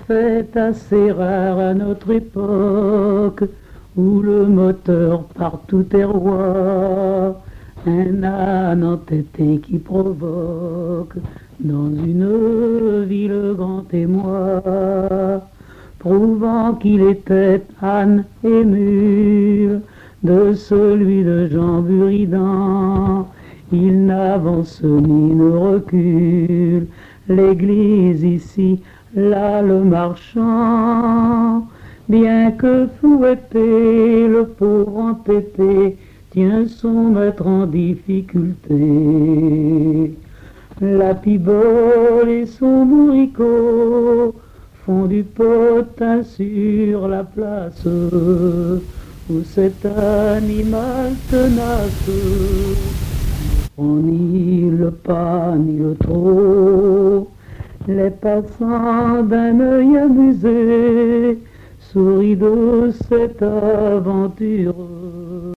fait assez rare à notre époque, où le moteur partout est roi, un âne entêté qui provoque dans une ville grand émoi, prouvant qu'il était âne et mule de celui de Jean Buridan. Il n'avance ni ne recule, l'église ici, là le marchand, bien que fouetté, le pauvre entêté tient son maître en difficulté. La pibole et son bourricot font du potin sur la place où cet animal tenace on ni le pas ni le trop. Les passants d'un œil amusé sourient de cette aventure.